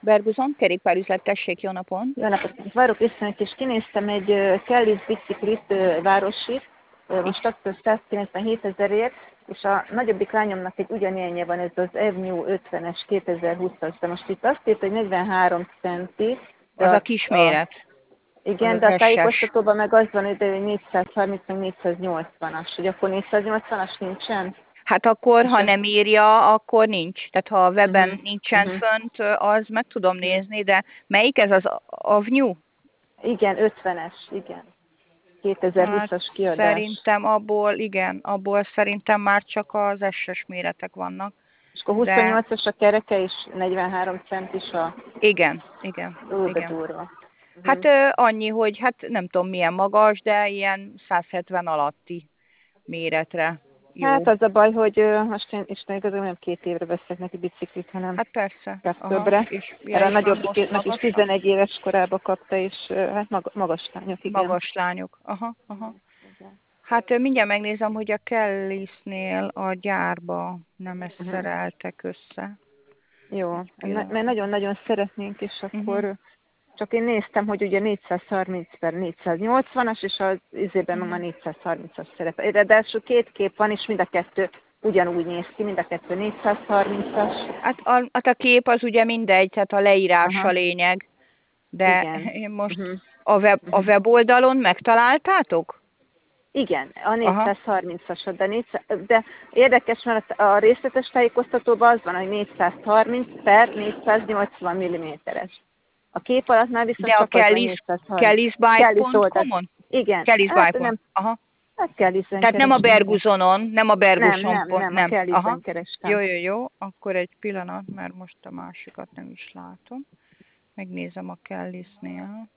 Berguzon, kerékpárüzlet, tessék, jó napon! Jó napot! Várok viszont, és kinéztem egy Kelly's biciklit városit, most akkor 197 000-ért, és a nagyobbik lányomnak egy ugyanilyenje van, ez az Avenue 50-es 2020-as, de most itt azt írt, hogy 43 centi. Az a kisméret. Igen, de a tájékoztatóban meg az van, hogy 430 meg 480-as, hogy akkor 480-as nincsen? Hát akkor, ha nem írja, akkor nincs. Tehát ha a weben nincsen uh-huh. fönt, az meg tudom nézni, de melyik ez az Avenue? Igen, 50-es, igen. 2020-as kiadás. Szerintem abból szerintem már csak az SS méretek vannak. És akkor 28-as a kereke és 43 centis a... Igen. Durva. Hát annyi, hogy hát nem tudom milyen magas, de ilyen 170 alatti méretre jó. Hát az a baj, hogy most én Isten igazán nem 2 évre veszek neki biciklit, hanem hát persze. többre. Erre a nagyobbiknak is 11 éves korába kapta, és hát magas lányok, igen. Magas lányok, aha. Hát mindjárt megnézem, hogy a Kellysnél a gyárba nem ezt szereltek össze. Jó, mert nagyon-nagyon szeretnénk, és akkor csak én néztem, hogy ugye 430/480-as, és az izében már 430-as szerepel. Ráadásul 2 kép van, és mind a kettő ugyanúgy néz ki, mind a kettő 430-as. Hát a kép az ugye mindegy, tehát a leírás a lényeg. De igen. Én most a weboldalon megtaláltátok? Igen, a 430-asod, de érdekes, mert a részletes tájékoztatóban az van, hogy 430/480 mm-es. A kép alatt már viszont csak az a 430. Kellysbike.com-on? Igen. Kellysbike.com. Aha. Hát Kellysen tehát nem a Berguzonon, nem a Berguzon. Nem, a Kellysen kerestem. Jó, akkor egy pillanat, mert most a másikat nem is látom. Megnézem a Kellysnél.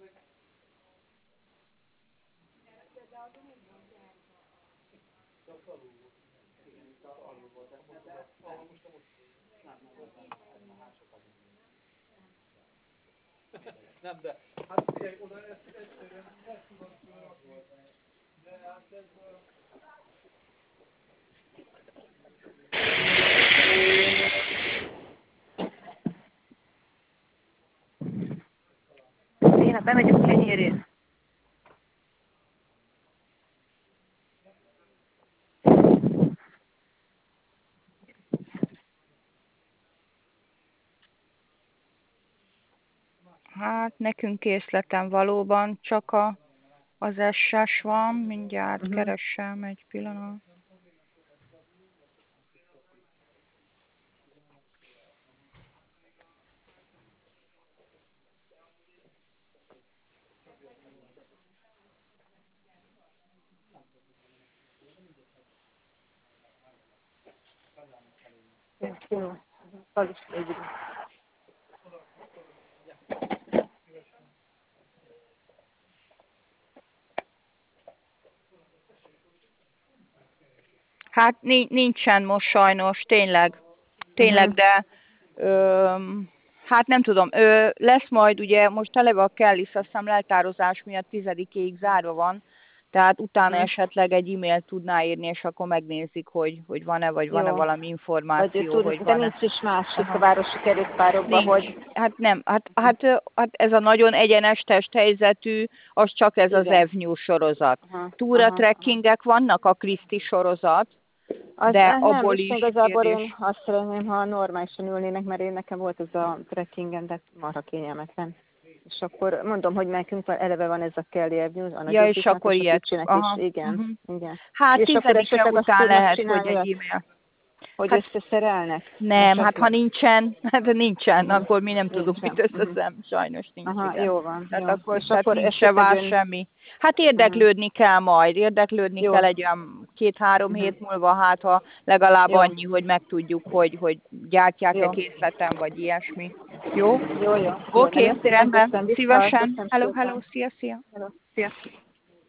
Nem, de hát figyelj, oda ezt egyszerűen ezt tudod fölrakni, de hát ez... Én hát bemegyek kenyérért. Hát nekünk készleten valóban csak az SS van, mindjárt keressem egy pillanat. Jó. Hát nincsen most sajnos, tényleg, de hát nem tudom, lesz majd ugye most eleve a Kellys, azt hiszem leltározás miatt 10-ig zárva van, tehát utána esetleg egy e-mailt tudná írni, és akkor megnézik, hogy van-e, vagy van-e valami információ, hogy de nincs is másik a városi kerékpárokban, hogy... Hát nem, hát ez a nagyon egyenes testhelyzetű, az csak ez az Avenue sorozat. Túra trekkingek vannak, a Kriszti sorozat, de abból is igazából én azt szeretném, ha normálisan ülnének, mert nekem volt ez a trekkingen, de marha kényelmetlen. És akkor mondom, hogy nekünk eleve van ez a Kelly Avenue, a nagyobbiknak, és akkor ilyet. Igen. Hát 10-e után lehet, hogy egy e-mail. Hogy összeszerelnek? Nem, hát ha nincsen, akkor mi nem tudunk mit összeszem, sajnos nincs. Aha, jó van. Tehát akkor nincs se vár semmi. Hát érdeklődni kell majd, kell egy olyan 2-3 hét múlva, hát ha legalább annyi, hogy megtudjuk, hogy gyártják-e készleten, vagy ilyesmi. Jó? Jó. Oké, rendben, szívesen. Hello, szia. Hello, szia.